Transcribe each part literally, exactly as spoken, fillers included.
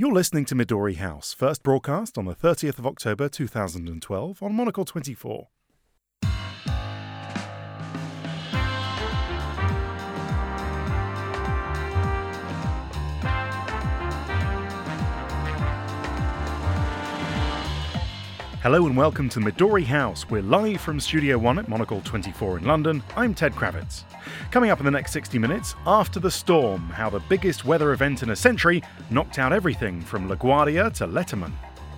You're listening to Midori House, first broadcast on the thirtieth of October two thousand twelve on Monocle twenty-four. Hello and welcome to Midori House. We're live from Studio One at Monocle twenty-four in London. I'm Ted Kravitz. Coming up in the next sixty minutes, After the Storm, how the biggest weather event in a century knocked out everything from LaGuardia to Letterman.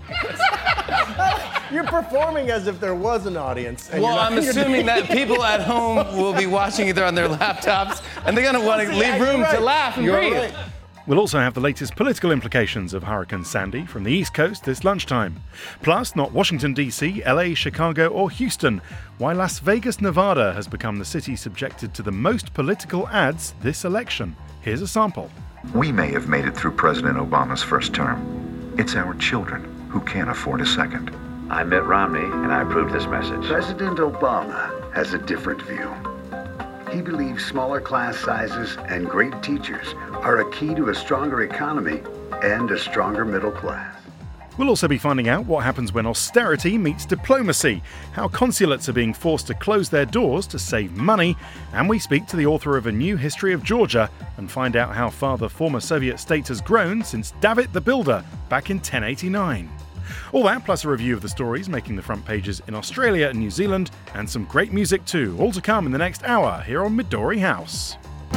You're performing as if there was an audience. Well, not, I'm assuming that people at home will be watching either on their laptops, and they're going to want to leave room right. to laugh and You're breathe. Right. We'll also have the latest political implications of Hurricane Sandy from the East Coast this lunchtime. Plus, not Washington, D C, L A, Chicago or Houston. Why Las Vegas, Nevada has become the city subjected to the most political ads this election. Here's a sample. We may have made it through President Obama's first term. It's our children who can't afford a second. I'm Mitt Romney, and I approve this message. President Obama has a different view. He believes smaller class sizes and great teachers are a key to a stronger economy and a stronger middle class. We'll also be finding out what happens when austerity meets diplomacy, how consulates are being forced to close their doors to save money, and we speak to the author of A New History of Georgia and find out how far the former Soviet state has grown since David the Builder back in ten eighty-nine. All that, plus a review of the stories making the front pages in Australia and New Zealand, and some great music too, all to come in the next hour here on Midori House.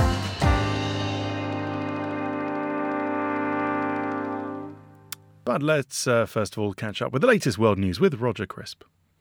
But let's uh, first of all catch up with the latest world news with Roger Crisp.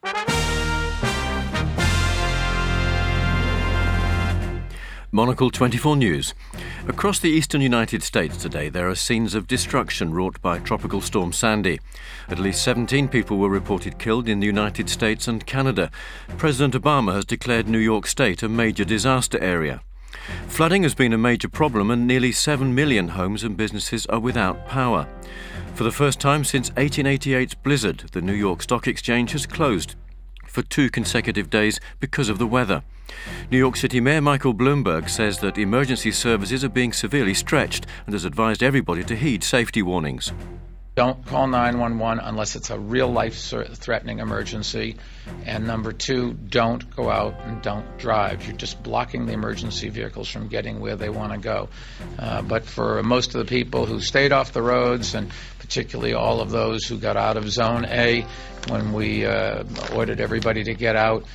Monocle twenty-four News. Across the eastern United States today, there are scenes of destruction wrought by Tropical Storm Sandy. At least seventeen people were reported killed in the United States and Canada. President Obama has declared New York State a major disaster area. Flooding has been a major problem and nearly seven million homes and businesses are without power. For the first time since eighteen eighty-eight's blizzard, the New York Stock Exchange has closed for two consecutive days because of the weather. New York City Mayor Michael Bloomberg says that emergency services are being severely stretched and has advised everybody to heed safety warnings. Don't call nine one one unless it's a real life-threatening emergency. And number two, don't go out and don't drive. You're just blocking the emergency vehicles from getting where they want to go. Uh, but for most of the people who stayed off the roads, and particularly all of those who got out of Zone A when we uh, ordered everybody to get out,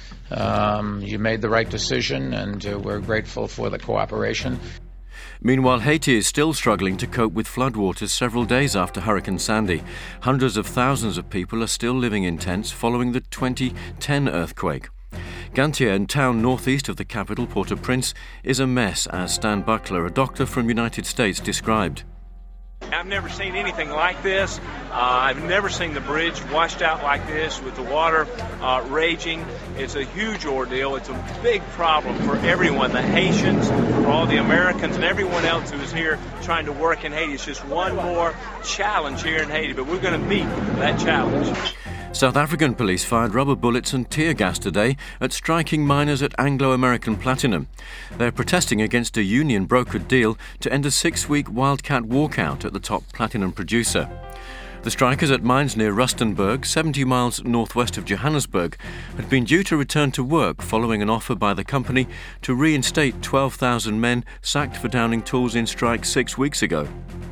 um, you made the right decision, and uh, we're grateful for the cooperation. Meanwhile, Haiti is still struggling to cope with floodwaters several days after Hurricane Sandy. Hundreds of thousands of people are still living in tents following the twenty ten earthquake. Gantier, a town northeast of the capital, Port-au-Prince, is a mess, as Stan Buckler, a doctor from the United States, described. I've never seen anything like this. Uh, I've never seen the bridge washed out like this with the water uh, raging. It's a huge ordeal. It's a big problem for everyone, the Haitians, for all the Americans, and everyone else who is here trying to work in Haiti. It's just one more challenge here in Haiti, but we're going to meet that challenge. South African police fired rubber bullets and tear gas today at striking miners at Anglo-American Platinum. They're protesting against a union-brokered deal to end a six-week wildcat walkout at the top platinum producer. The strikers at mines near Rustenburg, seventy miles northwest of Johannesburg, had been due to return to work following an offer by the company to reinstate twelve thousand men sacked for downing tools in strike six weeks ago.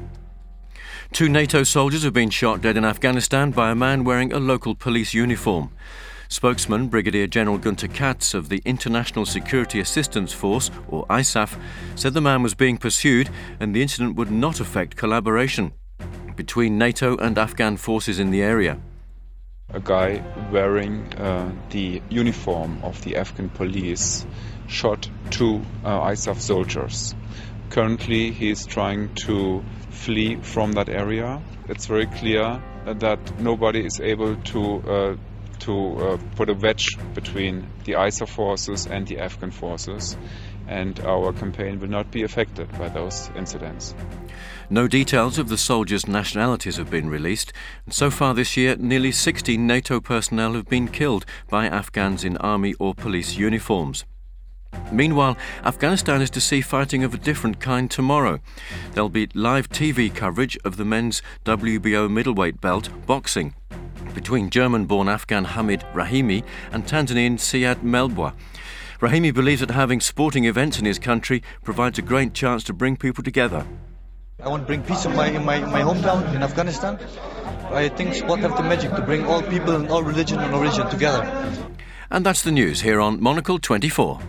Two NATO soldiers have been shot dead in Afghanistan by a man wearing a local police uniform. Spokesman Brigadier General Gunter Katz of the International Security Assistance Force, or I S A F, said the man was being pursued and the incident would not affect collaboration between NATO and Afghan forces in the area. A guy wearing uh, the uniform of the Afghan police shot two uh, I S A F soldiers. Currently, he is trying to flee from that area. It's very clear that nobody is able to uh, to uh, put a wedge between the I S A F forces and the Afghan forces, and our campaign will not be affected by those incidents. No details of the soldiers' nationalities have been released, and so far this year nearly sixty NATO personnel have been killed by Afghans in army or police uniforms. Meanwhile, Afghanistan is to see fighting of a different kind tomorrow. There'll be live T V coverage of the men's W B O middleweight belt, boxing, between German-born Afghan Hamid Rahimi and Tanzanian Siad Melbwa. Rahimi believes that having sporting events in his country provides a great chance to bring people together. I want to bring peace in my, in my, in my hometown, in Afghanistan. I think sport have the magic to bring all people and all religion and origin together. And that's the news here on Monocle twenty-four.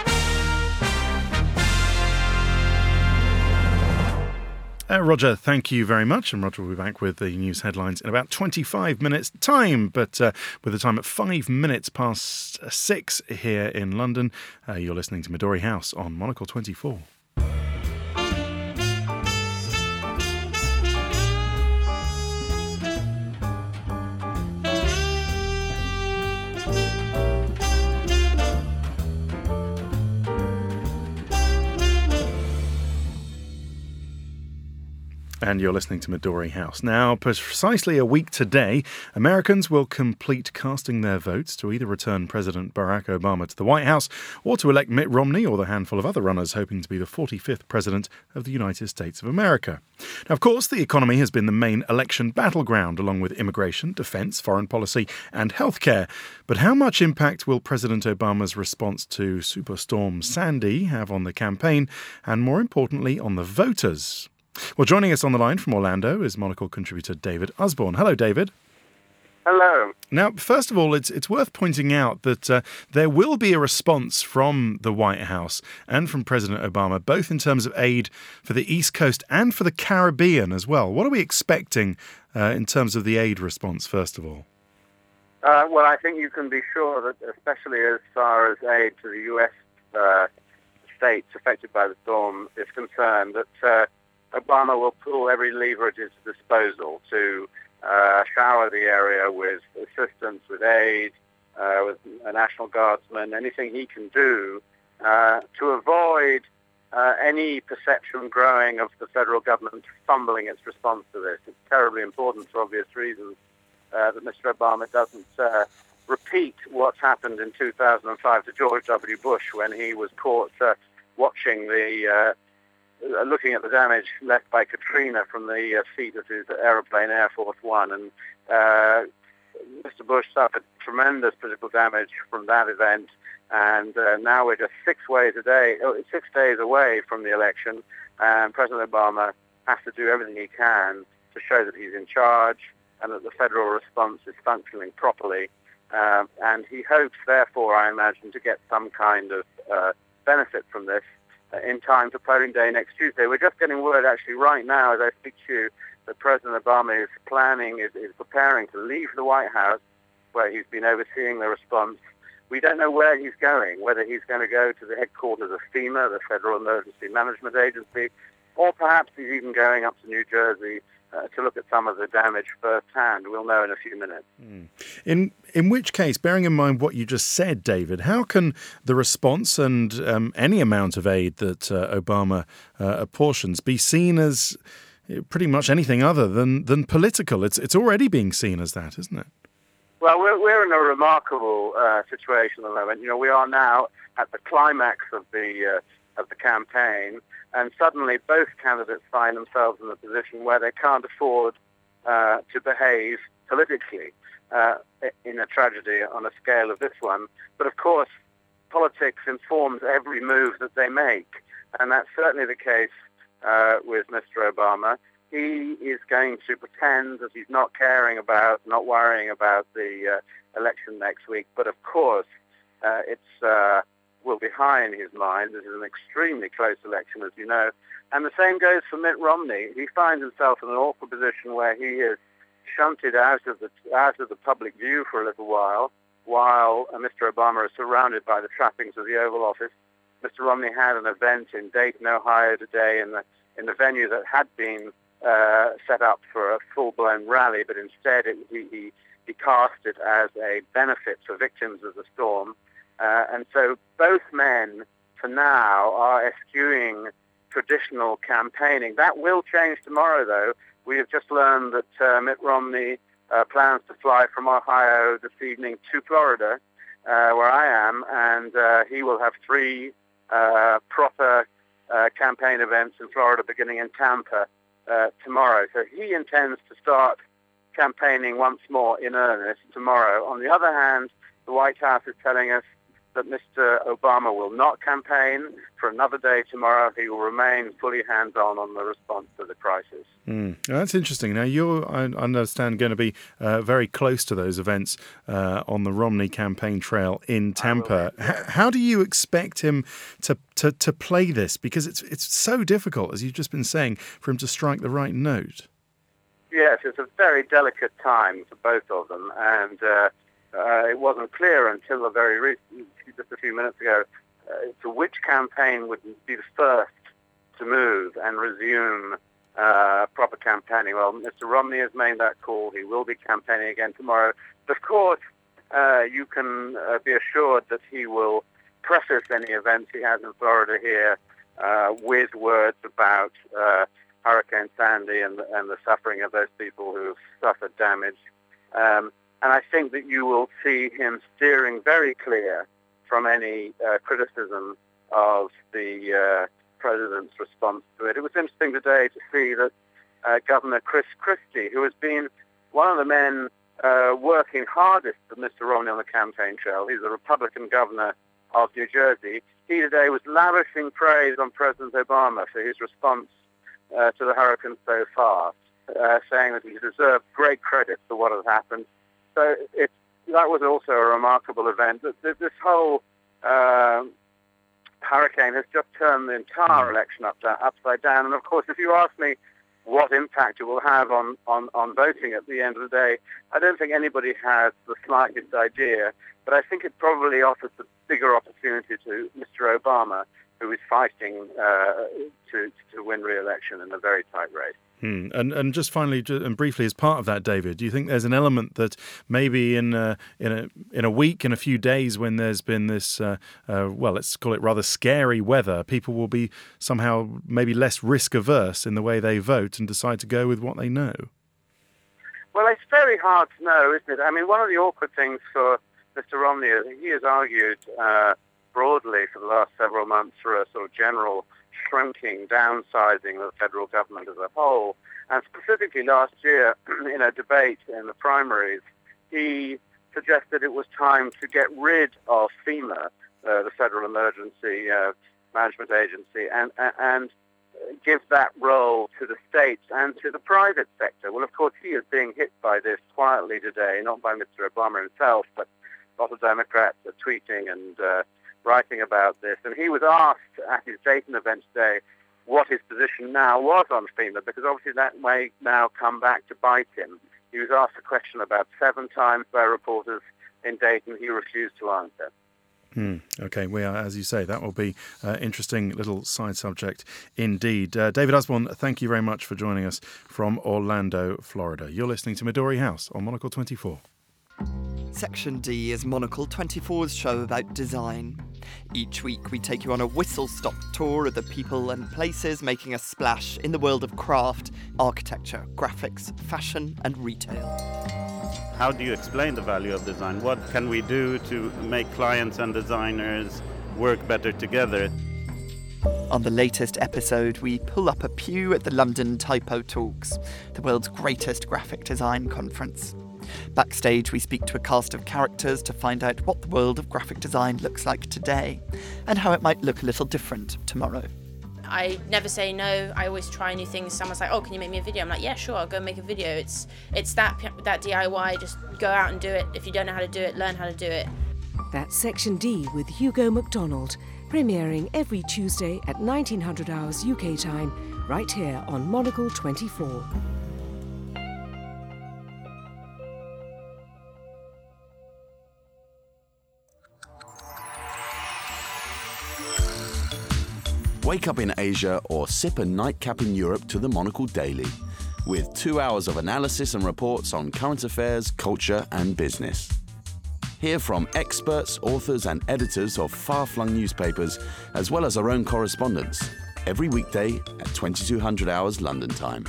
Uh, Roger, thank you very much. And Roger will be back with the news headlines in about twenty-five minutes' time. But uh, with the time at five minutes past six here in London, uh, you're listening to Midori House on Monocle twenty-four. And you're listening to Midori House. Now, precisely a week today, Americans will complete casting their votes to either return President Barack Obama to the White House or to elect Mitt Romney or the handful of other runners hoping to be the forty-fifth President of the United States of America. Now, of course, the economy has been the main election battleground, along with immigration, defence, foreign policy and healthcare. But how much impact will President Obama's response to Superstorm Sandy have on the campaign and, more importantly, on the voters? Well, joining us on the line from Orlando is Monocle contributor David Usborne. Hello, David. Hello. Now, first of all, it's it's worth pointing out that uh, there will be a response from the White House and from President Obama, both in terms of aid for the East Coast and for the Caribbean as well. What are we expecting uh, in terms of the aid response, first of all? Uh, well, I think you can be sure that, especially as far as aid to the U S uh, states affected by the storm is concerned, that uh, Obama will pull every lever at his disposal to uh, shower the area with assistance, with aid, uh, with a National Guardsman, anything he can do uh, to avoid uh, any perception growing of the federal government fumbling its response to this. It's terribly important for obvious reasons uh, that Mister Obama doesn't uh, repeat what's happened in two thousand five to George W. Bush when he was caught uh, watching the uh, looking at the damage left by Katrina from the uh, seat of his aeroplane, Air Force One. And uh, Mister Bush suffered tremendous physical damage from that event. And uh, now we're just six ways a day, six days away from the election. And President Obama has to do everything he can to show that he's in charge and that the federal response is functioning properly. Uh, and he hopes, therefore, I imagine, to get some kind of uh, benefit from this in time for polling day next Tuesday. We're just getting word, actually, right now, as I speak to you, that President Obama is planning, is, is preparing to leave the White House, where he's been overseeing the response. We don't know where he's going, whether he's going to go to the headquarters of FEMA, the Federal Emergency Management Agency, or perhaps he's even going up to New Jersey uh, to look at some of the damage firsthand. We'll know in a few minutes. Mm. In in which case, bearing in mind what you just said, David, how can the response and um, any amount of aid that uh, Obama uh, apportions be seen as pretty much anything other than, than political? It's it's already being seen as that, isn't it? Well, we're, we're in a remarkable uh, situation at the moment. You know, we are now at the climax of the uh, of the campaign, and suddenly both candidates find themselves in a position where they can't afford uh, to behave politically uh, in a tragedy on a scale of this one. But of course, politics informs every move that they make, and that's certainly the case uh, with Mister Obama. He is going to pretend that he's not caring about, not worrying about the uh, election next week. But of course, uh, it's uh, will be high in his mind. This is an extremely close election, as you know. And the same goes for Mitt Romney. He finds himself in an awkward position where he is shunted out of the out of the public view for a little while, while uh, Mister Obama is surrounded by the trappings of the Oval Office. Mister Romney had an event in Dayton, Ohio today in the in the venue that had been uh, set up for a full-blown rally, but instead it, he, he, he cast it as a benefit for victims of the storm. Uh, and so both men, for now, are eschewing traditional campaigning. That will change tomorrow, though. We have just learned that uh, Mitt Romney uh, plans to fly from Ohio this evening to Florida uh, where I am, and uh, he will have three uh, proper uh, campaign events in Florida beginning in Tampa uh, tomorrow. So he intends to start campaigning once more in earnest tomorrow. On the other hand, the White House is telling us that Mister Obama will not campaign for another day tomorrow. He will remain fully hands-on on the response to the crisis. Mm. That's interesting. Now, you're, I understand, going to be uh, very close to those events uh, on the Romney campaign trail in Tampa. Be, yeah. H- how do you expect him to, to, to play this? Because it's it's so difficult, as you've just been saying, for him to strike the right note. Yes, it's a very delicate time for both of them, and uh, uh, it wasn't clear until a very recent, just a few minutes ago, uh, to which campaign would be the first to move and resume uh, proper campaigning. Well, Mister Romney has made that call. He will be campaigning again tomorrow. But of course, uh, you can uh, be assured that he will preface any events he has in Florida here uh, with words about uh, Hurricane Sandy and, and the suffering of those people who have suffered damage. Um, and I think that you will see him steering very clear from any uh, criticism of the uh, president's response to it. It was interesting today to see that uh, Governor Chris Christie, who has been one of the men uh, working hardest with Mister Romney on the campaign trail, he's a Republican governor of New Jersey, he today was lavishing praise on President Obama for his response Uh, to the hurricane so far, uh, saying that he deserved great credit for what had happened. So it, that was also a remarkable event. This, this whole uh, hurricane has just turned the entire election up, upside down. And of course, if you ask me what impact it will have on, on, on voting at the end of the day, I don't think anybody has the slightest idea. But I think it probably offers a bigger opportunity to Mister Obama, who is fighting uh, to to win re-election in a very tight race. Hmm. And and just finally and briefly, as part of that, David, do you think there's an element that maybe in a, in a in a week, in a few days, when there's been this uh, uh, well, let's call it rather scary weather, people will be somehow maybe less risk averse in the way they vote and decide to go with what they know? Well, it's very hard to know, isn't it? I mean, one of the awkward things for Mister Romney is he has argued Uh, broadly for the last several months for a sort of general shrinking, downsizing of the federal government as a whole. And specifically last year, in a debate in the primaries, he suggested it was time to get rid of FEMA, uh, the Federal Emergency uh, Management Agency, and, and give that role to the states and to the private sector. Well, of course, he is being hit by this quietly today, not by Mister Obama himself, but a lot of Democrats are tweeting and uh, writing about this, and he was asked at his Dayton event today what his position now was on FEMA, because obviously that may now come back to bite him. He was asked a question about seven times by reporters in Dayton. He refused to answer. Hmm. Okay, we are, as you say, that will be an uh, interesting little side subject indeed. Uh, David Usborne, thank you very much for joining us from Orlando, Florida. You're listening to Midori House on Monocle twenty-four. Section D is Monocle twenty-four's show about design. Each week we take you on a whistle-stop tour of the people and places making a splash in the world of craft, architecture, graphics, fashion and retail. How do you explain the value of design? What can we do to make clients and designers work better together? On the latest episode, we pull up a pew at the London Typo Talks, the world's greatest graphic design conference. Backstage, we speak to a cast of characters to find out what the world of graphic design looks like today and how it might look a little different tomorrow. I never say no. I always try new things. Someone's like, "Oh, can you make me a video?" I'm like, "Yeah, sure. I'll go make a video." It's it's that that D I Y. Just go out and do it. If you don't know how to do it, learn how to do it. That's Section D with Hugo McDonald, premiering every Tuesday at nineteen hundred hours U K time, right here on Monocle twenty-four. Wake up in Asia or sip a nightcap in Europe to the Monocle Daily, with two hours of analysis and reports on current affairs, culture and business. Hear from experts, authors and editors of far-flung newspapers, as well as our own correspondents, every weekday at twenty-two hundred hours London time.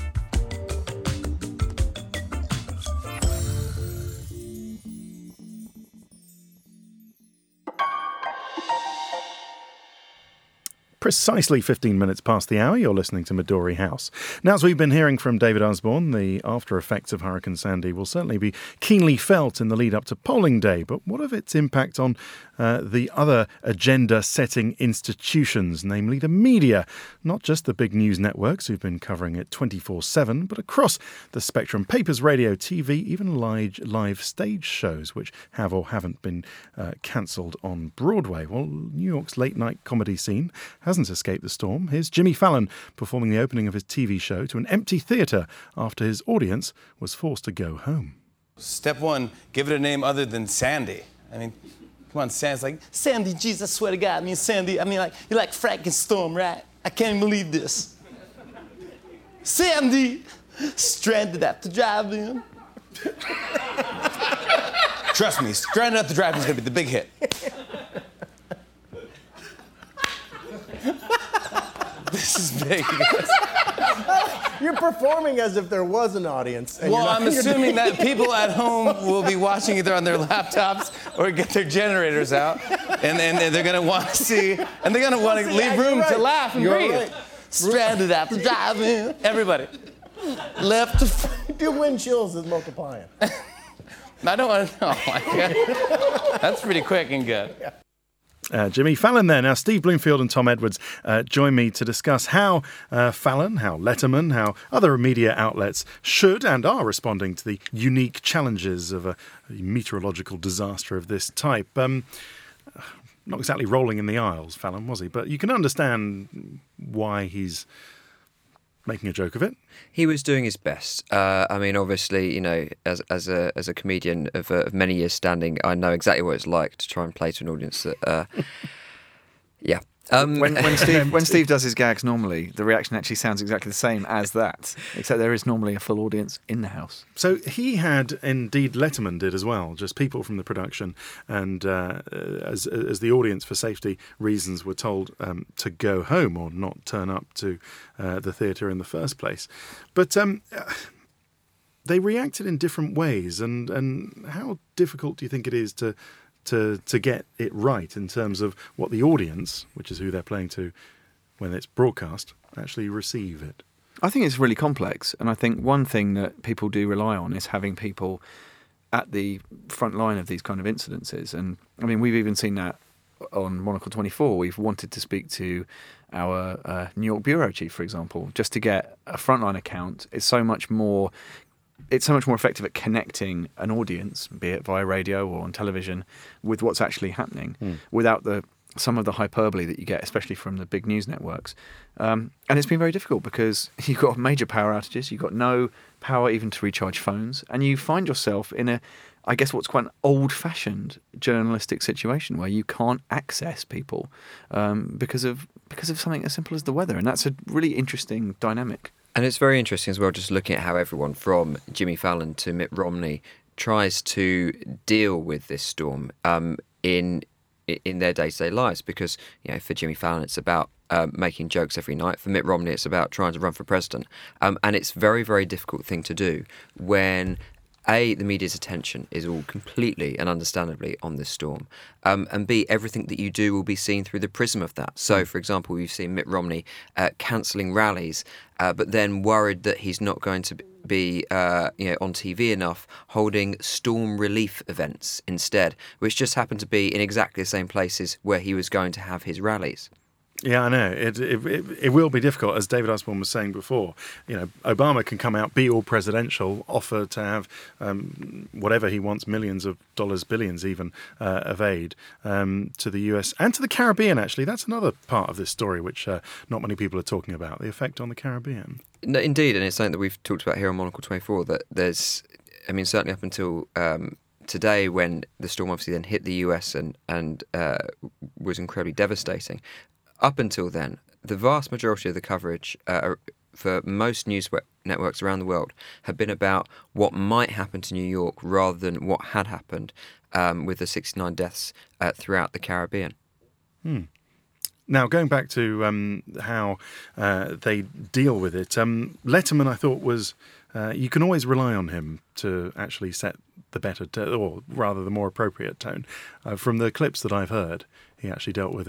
Precisely fifteen minutes past the hour, you're listening to Midori House. Now, as we've been hearing from David Osborne, the after effects of Hurricane Sandy will certainly be keenly felt in the lead up to polling day. But what of its impact on uh, the other agenda-setting institutions, namely the media? Not just the big news networks who've been covering it twenty-four seven, but across the spectrum: papers, radio, T V, even live, live stage shows, which have or haven't been uh, cancelled on Broadway. Well, New York's late-night comedy scene hasn't escaped the storm. Here's Jimmy Fallon performing the opening of his T V show to an empty theatre after his audience was forced to go home. Step one, give it a name other than Sandy. I mean, come on, Sandy's like, Sandy, Jesus, I swear to God, I mean, Sandy, I mean, like, you're like Frankenstorm, right? I can't believe this. Sandy, stranded at the drive-in. Trust me, stranded at the drive-in is gonna be the big hit. This is big. You're performing as if there was an audience. Well, I'm assuming that people at home will be watching either on their laptops or get their generators out, and, and they're going to want to see, and they're going to want to leave room right. to laugh and You're breathe. Right. Stranded at the drive-in. Everybody. Left to front. Your wind chills is multiplying. I don't want to know. That's pretty quick and good. Yeah. Uh, Jimmy Fallon there. Now, Steve Bloomfield and Tom Edwards uh, join me to discuss how uh, Fallon, how Letterman, how other media outlets should and are responding to the unique challenges of a, a meteorological disaster of this type. Um, not exactly rolling in the aisles, Fallon, was he? But you can understand why he's making a joke of it. He was doing his best. Uh, I mean, obviously, you know, as as a as a comedian of, uh, of many years standing, I know exactly what it's like to try and play to an audience that, uh, yeah. Um, when, when Steve when Steve does his gags normally, the reaction actually sounds exactly the same as that, except there is normally a full audience in the house. So he had, indeed, Letterman did as well, just people from the production, and uh, as as the audience, for safety reasons, were told um, to go home or not turn up to uh, the theatre in the first place. But um, they reacted in different ways, and, and how difficult do you think it is to to to get it right in terms of what the audience, which is who they're playing to when it's broadcast, actually receive it? I think it's really complex, and I think one thing that people do rely on is having people at the front line of these kind of incidences. And I mean, we've even seen that on Monocle twenty-four. We've wanted to speak to our uh, New York bureau chief, for example, just to get a frontline account. It's so much more It's so much more effective at connecting an audience, be it via radio or on television, with what's actually happening, mm. without the some of the hyperbole that you get, especially from the big news networks. Um, and it's been very difficult because you've got major power outages, you've got no power even to recharge phones, and you find yourself in a, I guess, what's quite an old-fashioned journalistic situation where you can't access people um, because of because of something as simple as the weather, and that's a really interesting dynamic. And it's very interesting as well, just looking at how everyone from Jimmy Fallon to Mitt Romney tries to deal with this storm um, in in their day-to-day lives. Because, you know, for Jimmy Fallon, it's about um, making jokes every night. For Mitt Romney, it's about trying to run for president. Um, and it's a very, very difficult thing to do when A, the media's attention is all completely and understandably on this storm, um, and B, everything that you do will be seen through the prism of that. So, for example, we've seen Mitt Romney uh, cancelling rallies, uh, but then worried that he's not going to be uh, you know, on T V enough, holding storm relief events instead, which just happened to be in exactly the same places where he was going to have his rallies. Yeah, I know. It, it it it will be difficult, as David Osborne was saying before. You know, Obama can come out, be all presidential, offer to have um, whatever he wants, millions of dollars, billions even, uh, of aid um, to the U S and to the Caribbean, actually. That's another part of this story which uh, not many people are talking about, the effect on the Caribbean. No, indeed, and it's something that we've talked about here on Monocle twenty-four, that there's, I mean, certainly up until Um, today, when the storm obviously then hit the U S and, and uh, was incredibly devastating, up until then, the vast majority of the coverage uh, for most news networks around the world had been about what might happen to New York rather than what had happened um, with the sixty-nine deaths uh, throughout the Caribbean. Hmm. Now, going back to um, how uh, they deal with it, um, Letterman, I thought, was... Uh, you can always rely on him to actually set the better, to- or rather the more appropriate tone. Uh, from the clips that I've heard, he actually dealt with it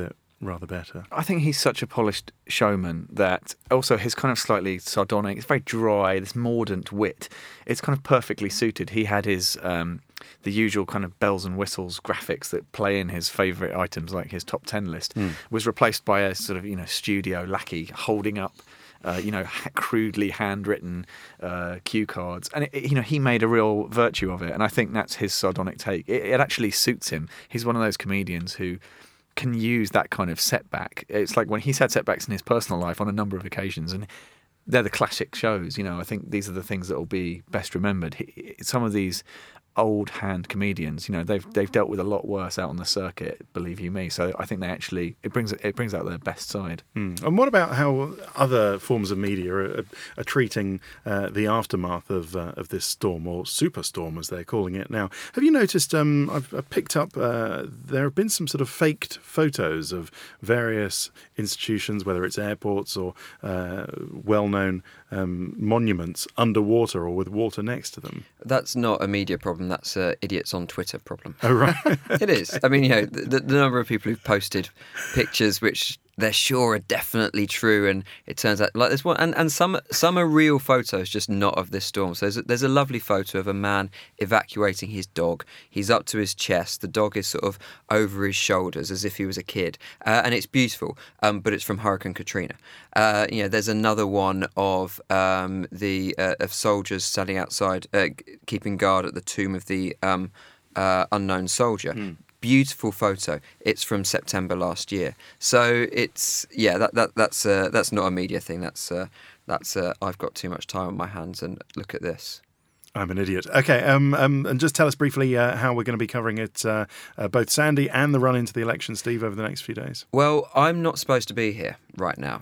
rather better. I think he's such a polished showman that also his kind of slightly sardonic, it's very dry, this mordant wit, it's kind of perfectly suited. He had his um, the usual kind of bells and whistles graphics that play in his favourite items, like his top ten list, mm. was replaced by a sort of, you know, studio lackey holding up Uh, you know, crudely handwritten uh, cue cards, and it, it, you know, he made a real virtue of it, and I think that's his sardonic take. It, it actually suits him. He's one of those comedians who can use that kind of setback. It's like when he's had setbacks in his personal life on a number of occasions, and they're the classic shows. You know, I think these are the things that will be best remembered. He, some of these old hand comedians, you know, they've they've dealt with a lot worse out on the circuit, believe you me. So I think they actually it brings it brings out their best side. Mm. And what about how other forms of media are, are treating uh, the aftermath of uh, of this storm, or superstorm as they're calling it now? Have you noticed? Um, I've, I've picked up uh, there have been some sort of faked photos of various institutions, whether it's airports or uh, well-known um, monuments underwater or with water next to them. That's not a media problem. That's a idiots on Twitter problem. Oh, right. It is. I mean, you know, the, the number of people who've posted pictures which they're sure are definitely true, and it turns out like this one, and, and some some are real photos, just not of this storm. So there's a, there's a lovely photo of a man evacuating his dog. He's up to his chest. The dog is sort of over his shoulders as if he was a kid, uh, and it's beautiful. Um, but it's from Hurricane Katrina. Uh, you know, there's another one of um, the uh, of soldiers standing outside, uh, keeping guard at the tomb of the um, uh, unknown soldier. Mm. Beautiful photo. It's from September last year. So it's yeah, that that that's uh, that's not a media thing. That's uh, that's uh, I've got too much time on my hands, and look at this. I'm an idiot. Okay, um, um, and just tell us briefly uh, how we're going to be covering it, uh, uh, both Sandy and the run into the election, Steve, over the next few days. Well, I'm not supposed to be here right now.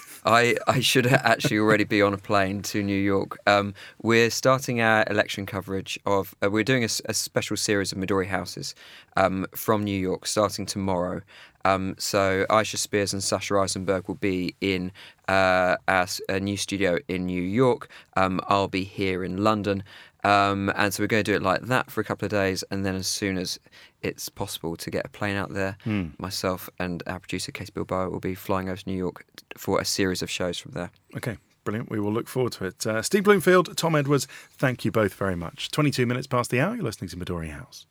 I, I should actually already be on a plane to New York. Um, we're starting our election coverage of, uh, we're doing a, a special series of Midori Houses um, from New York starting tomorrow. Um, so Aisha Spears and Sasha Eisenberg will be in uh, our, a new studio in New York. Um, I'll be here in London. Um, and so we're going to do it like that for a couple of days, and then as soon as it's possible to get a plane out there, mm. myself and our producer, Katie Bilbao, will be flying over to New York for a series of shows from there. Okay, brilliant. We will look forward to it. Uh, Steve Bloomfield, Tom Edwards, thank you both very much. twenty-two minutes past the hour, you're listening to Midori House.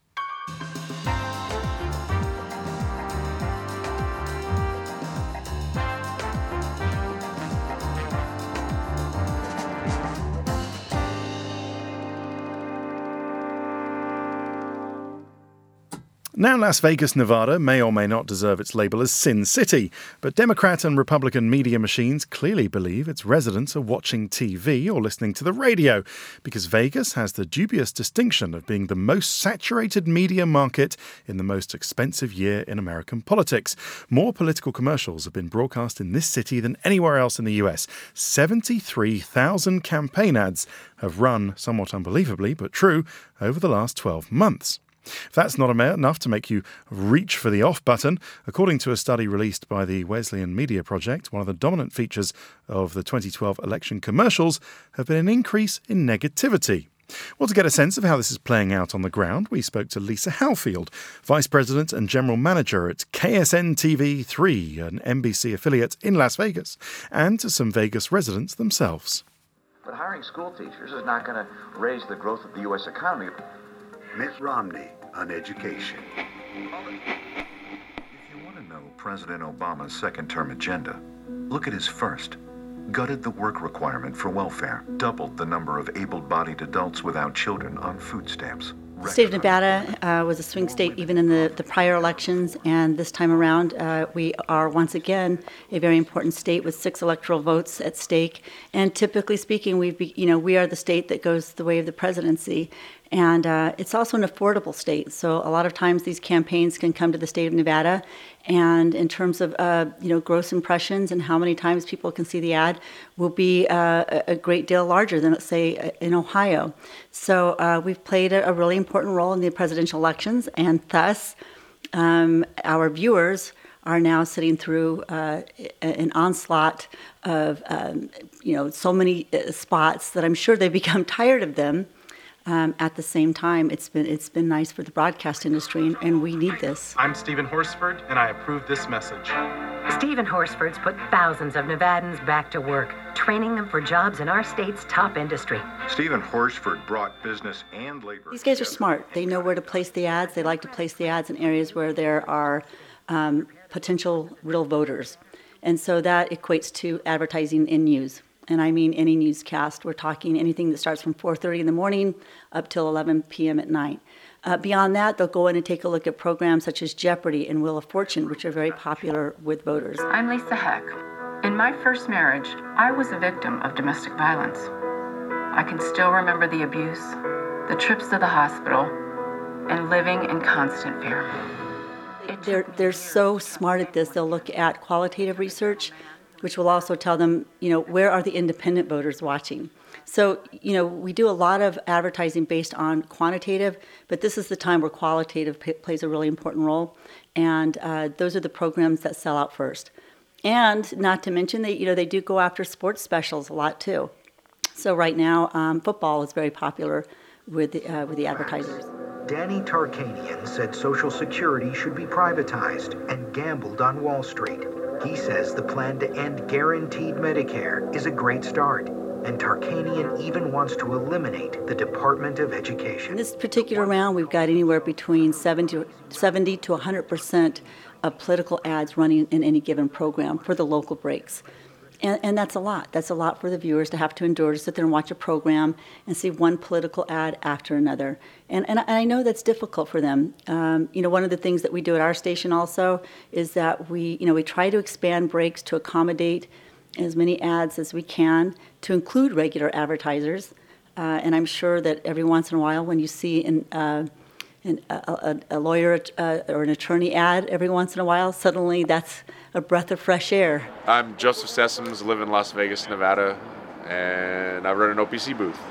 Now, Las Vegas, Nevada may or may not deserve its label as Sin City, but Democrat and Republican media machines clearly believe its residents are watching T V or listening to the radio, because Vegas has the dubious distinction of being the most saturated media market in the most expensive year in American politics. More political commercials have been broadcast in this city than anywhere else in the U S. seventy-three thousand campaign ads have run, somewhat unbelievably, but true, over the last twelve months. If that's not enough to make you reach for the off button, according to a study released by the Wesleyan Media Project, one of the dominant features of the twenty twelve election commercials have been an increase in negativity. Well, to get a sense of how this is playing out on the ground, we spoke to Lisa Halfield, Vice President and General Manager at K S N T V three, an N B C affiliate in Las Vegas, and to some Vegas residents themselves. But hiring school teachers is not going to raise the growth of the U S economy. Mitt Romney on education. If you want to know President Obama's second-term agenda, look at his first. Gutted the work requirement for welfare, doubled the number of able-bodied adults without children on food stamps. The state of Nevada uh, was a swing state even in the, the prior elections, and this time around uh, we are once again a very important state with six electoral votes at stake. And typically speaking, we be, you know we are the state that goes the way of the presidency, and uh, it's also an affordable state. So a lot of times these campaigns can come to the state of Nevada, and in terms of uh, you know gross impressions and how many times people can see the ad, will be uh, a great deal larger than, let's say, in Ohio. So uh, we've played a, a really important role in the presidential elections, and thus um, our viewers are now sitting through uh, an onslaught of um, you know so many spots that I'm sure they've become tired of them. Um, at the same time, it's been it's been nice for the broadcast industry, and, and we need this. I'm Stephen Horsford, and I approve this message. Stephen Horsford's put thousands of Nevadans back to work, training them for jobs in our state's top industry. Stephen Horsford brought business and labor. These guys are smart. They know where to place the ads. They like to place the ads in areas where there are um, potential real voters. And so that equates to advertising in news. And I mean any newscast. We're talking anything that starts from four thirty in the morning up till eleven p.m. at night. Uh, beyond that, they'll go in and take a look at programs such as Jeopardy and Wheel of Fortune, which are very popular with voters. I'm Lisa Heck. In my first marriage, I was a victim of domestic violence. I can still remember the abuse, the trips to the hospital, and living in constant fear. They're, they're so smart at this. They'll look at qualitative research, which will also tell them, you know, where are the independent voters watching? So, you know, we do a lot of advertising based on quantitative, but this is the time where qualitative p- plays a really important role. And uh, those are the programs that sell out first. And not to mention, they, you know, they do go after sports specials a lot too. So right now, um, football is very popular with the, uh, with the advertisers. Danny Tarkanian said Social Security should be privatized and gambled on Wall Street. He says the plan to end guaranteed Medicare is a great start, and Tarkanian even wants to eliminate the Department of Education. In this particular round, we've got anywhere between seventy to one hundred percent of political ads running in any given program for the local breaks. And, and that's a lot. That's a lot for the viewers to have to endure, to sit there and watch a program and see one political ad after another. And, and, I know that's difficult for them. Um, you know, one of the things that we do at our station also is that we, you know, we try to expand breaks to accommodate as many ads as we can to include regular advertisers. Uh, and I'm sure that every once in a while when you see in uh, An, a, a, a lawyer uh, or an attorney ad every once in a while, suddenly that's a breath of fresh air. I'm Joseph Sessoms, live in Las Vegas, Nevada, and I run an O P C booth.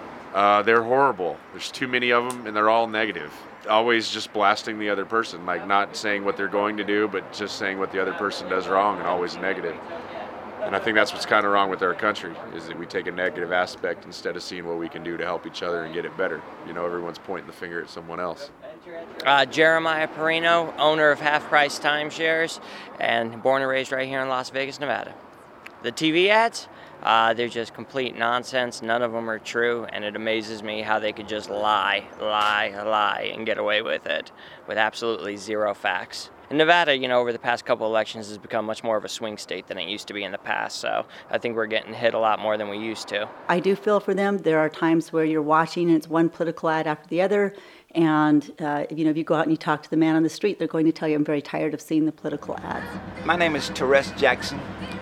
Uh, they're horrible. There's too many of them, and they're all negative. Always just blasting the other person, like not saying what they're going to do, but just saying what the other person does wrong, and always negative. And I think that's what's kind of wrong with our country, is that we take a negative aspect instead of seeing what we can do to help each other and get it better. You know, everyone's pointing the finger at someone else. Uh, Jeremiah Perino, owner of Half Price Timeshares, and born and raised right here in Las Vegas, Nevada. The T V ads, uh, they're just complete nonsense. None of them are true, and it amazes me how they could just lie, lie, lie, and get away with it with absolutely zero facts. And Nevada, you know, over the past couple elections has become much more of a swing state than it used to be in the past. So I think we're getting hit a lot more than we used to. I do feel for them. There are times where you're watching and it's one political ad after the other. And, uh, you know, if you go out and you talk to the man on the street, they're going to tell you, I'm very tired of seeing the political ads. My name is Teresa Jackson.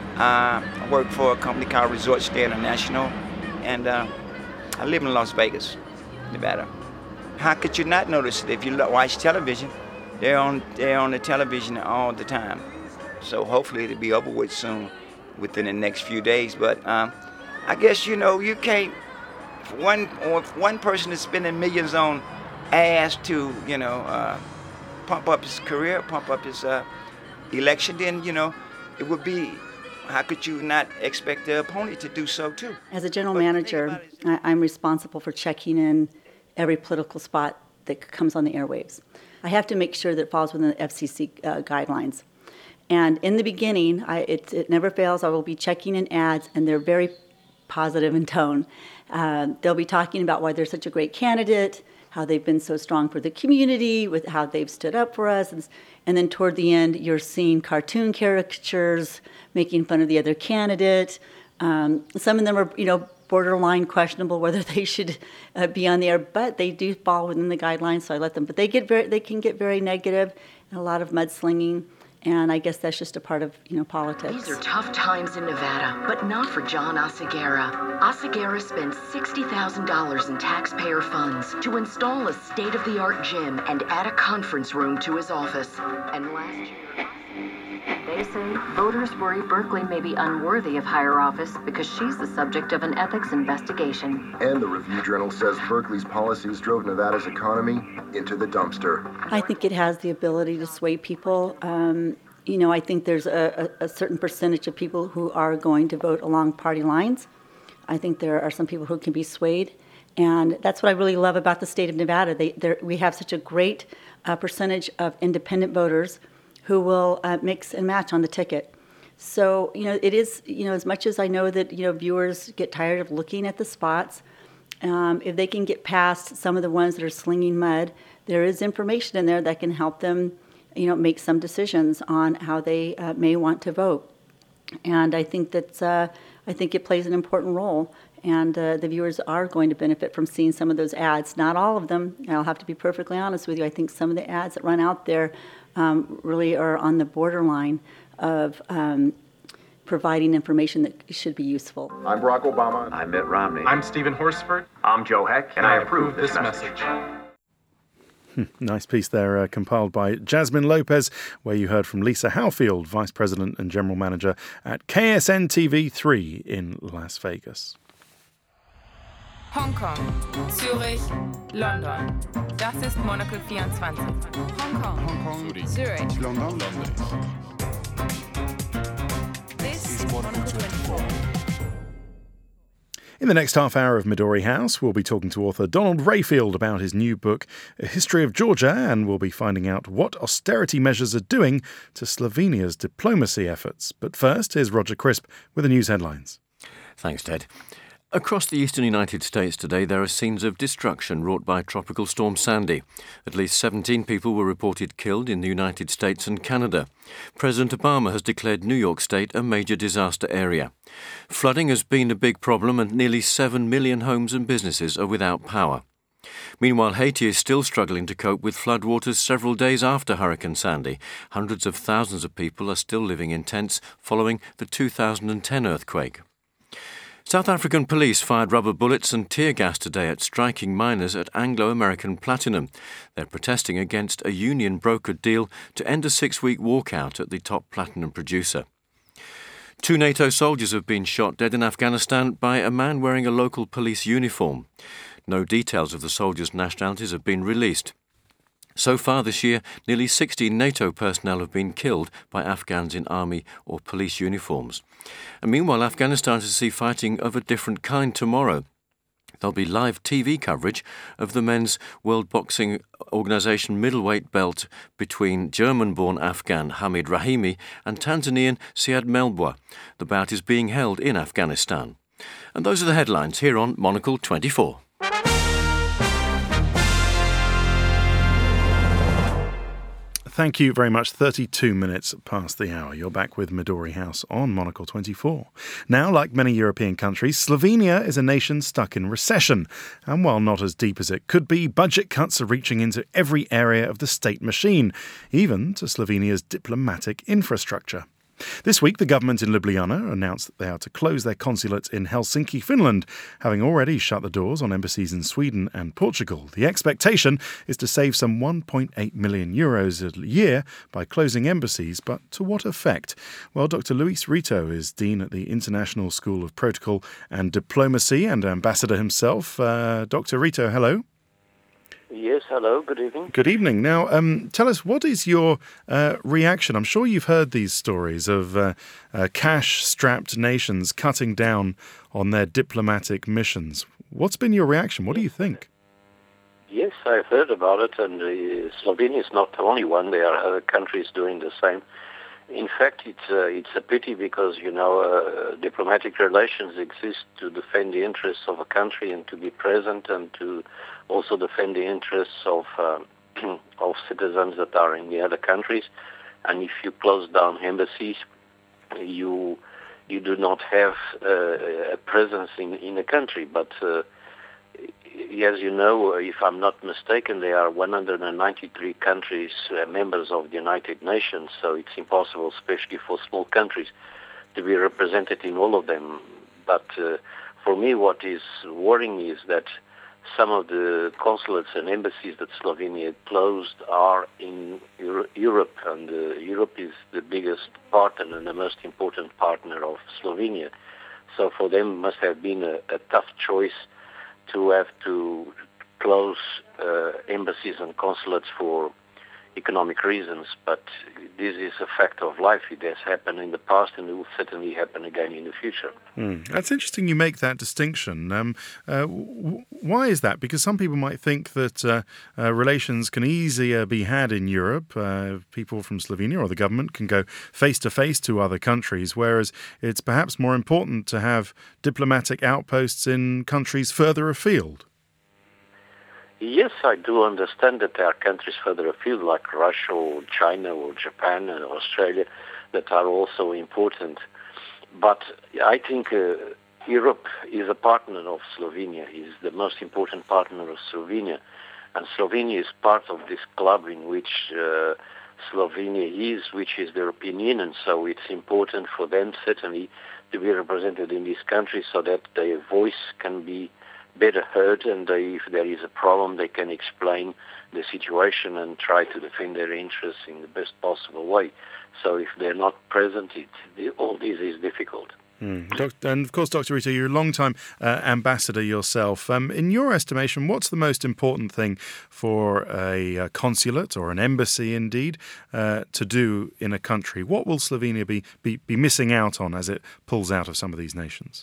Uh, I work for a company called Resort Stay International. And uh, I live in Las Vegas, Nevada. How could you not notice it if you watch television? They're on, they're on the television all the time. So hopefully it'll be over with soon, within the next few days. But um, I guess, you know, you can't, if one, or if one person is spending millions on ads to, you know, uh, pump up his career, pump up his uh, election, then, you know, it would be, how could you not expect the opponent to do so too? As a general manager, I, I'm responsible for checking in every political spot that comes on the airwaves. I have to make sure that it falls within the F C C uh, guidelines. And in the beginning, I, it, it never fails, I will be checking in ads, and they're very positive in tone. Uh, they'll be talking about why they're such a great candidate, how they've been so strong for the community, with how they've stood up for us. And, and then toward the end, you're seeing cartoon caricatures making fun of the other candidate. Um, some of them are, you know, borderline questionable whether they should uh, be on the air, but they do fall within the guidelines, so I let them. But they get very, they can get very negative, and a lot of mudslinging, and I guess that's just a part of, you know, politics. These are tough times in Nevada, but not for John Oseguera. Oseguera spent sixty thousand dollars in taxpayer funds to install a state-of-the-art gym and add a conference room to his office. And last year, they say voters worry Berkeley may be unworthy of higher office because she's the subject of an ethics investigation. And the Review-Journal says Berkeley's policies drove Nevada's economy into the dumpster. I think it has the ability to sway people. Um, you know, I think there's a, a, a certain percentage of people who are going to vote along party lines. I think there are some people who can be swayed. And that's what I really love about the state of Nevada. They, we have such a great uh, percentage of independent voters who will uh, mix and match on the ticket. So, you know, it is, you know, as much as I know that, you know, viewers get tired of looking at the spots, um, if they can get past some of the ones that are slinging mud, there is information in there that can help them, you know, make some decisions on how they uh, may want to vote. And I think that, uh, I think it plays an important role. And uh, the viewers are going to benefit from seeing some of those ads. Not all of them. I'll have to be perfectly honest with you. I think some of the ads that run out there um, really are on the borderline of um, providing information that should be useful. I'm Barack Obama. I'm Mitt Romney. I'm Stephen Horsford. I'm Joe Heck, and I approve this message. Nice piece there, uh, compiled by Jasmine Lopez, where you heard from Lisa Howfield, Vice President and General Manager at K S N T V three in Las Vegas. Hong Kong, Zürich, London. Das ist Monocle vierundzwanzig. Hong Kong, Hong Kong, Zürich, London, London. This is Monocle twenty-four. In the next half hour of Midori House, we'll be talking to author Donald Rayfield about his new book, A History of Georgia, and we'll be finding out what austerity measures are doing to Slovenia's diplomacy efforts. But first, here's Roger Crisp with the news headlines. Thanks, Ted. Across the eastern United States today, there are scenes of destruction wrought by Tropical Storm Sandy. At least seventeen people were reported killed in the United States and Canada. President Obama has declared New York State a major disaster area. Flooding has been a big problem and nearly seven million homes and businesses are without power. Meanwhile, Haiti is still struggling to cope with floodwaters several days after Hurricane Sandy. Hundreds of thousands of people are still living in tents following the two thousand ten earthquake. South African police fired rubber bullets and tear gas today at striking miners at Anglo American Platinum. They're protesting against a union-brokered deal to end a six-week walkout at the top platinum producer. Two NATO soldiers have been shot dead in Afghanistan by a man wearing a local police uniform. No details of the soldiers' nationalities have been released. So far this year, nearly sixty NATO personnel have been killed by Afghans in army or police uniforms. And meanwhile, Afghanistan is to see fighting of a different kind tomorrow. There'll be live T V coverage of the men's World Boxing Organisation middleweight belt between German-born Afghan Hamid Rahimi and Tanzanian Siad Melbwa. The bout is being held in Afghanistan. And those are the headlines here on Monocle twenty-four. Thank you very much. thirty-two minutes past the hour. You're back with Midori House on Monocle twenty-four. Now, like many European countries, Slovenia is a nation stuck in recession. And while not as deep as it could be, budget cuts are reaching into every area of the state machine, even to Slovenia's diplomatic infrastructure. This week, the government in Ljubljana announced that they are to close their consulate in Helsinki, Finland, having already shut the doors on embassies in Sweden and Portugal. The expectation is to save some one point eight million euros a year by closing embassies, but to what effect? Well, Doctor Luis Rito is Dean at the International School of Protocol and Diplomacy and Ambassador himself. Uh, Doctor Rito, hello. Yes, hello, good evening. Good evening. Now, um, tell us, what is your uh, reaction? I'm sure you've heard these stories of uh, uh, cash-strapped nations cutting down on their diplomatic missions. What's been your reaction? What do you think? Yes, I've heard about it, and uh, Slovenia is not the only one. There are other countries doing the same. In fact, it's, uh, it's a pity because, you know, uh, diplomatic relations exist to defend the interests of a country and to be present and to also defend the interests of uh, of citizens that are in the other countries. And if you close down embassies, you you do not have uh, a presence in, in a country. But uh, as you know, if I'm not mistaken, there are one hundred ninety-three countries uh, members of the United Nations, so it's impossible, especially for small countries, to be represented in all of them. But uh, for me, what is worrying me is that some of the consulates and embassies that Slovenia closed are in Euro- Europe, and uh, Europe is the biggest partner and the most important partner of Slovenia. So for them, must have been a, a tough choice to have to close uh, embassies and consulates for economic reasons, but this is a fact of life. It has happened in the past and it will certainly happen again in the future. Mm. That's interesting you make that distinction. Um, uh, w- why is that? Because some people might think that uh, uh, relations can easier be had in Europe. Uh, people from Slovenia or the government can go face-to-face to other countries, whereas it's perhaps more important to have diplomatic outposts in countries further afield. Yes, I do understand that there are countries further afield like Russia or China or Japan and Australia that are also important. But I think uh, Europe is a partner of Slovenia, is the most important partner of Slovenia. And Slovenia is part of this club in which uh, Slovenia is, which is the European Union. So it's important for them certainly to be represented in this country so that their voice can be better heard, and they, if there is a problem, they can explain the situation and try to defend their interests in the best possible way. So if they're not present, it, all this is difficult. Mm. Doctor, and of course, Doctor Rito, you're a long-time uh, ambassador yourself. Um, in your estimation, what's the most important thing for a, a consulate or an embassy, indeed, uh, to do in a country? What will Slovenia be, be, be missing out on as it pulls out of some of these nations?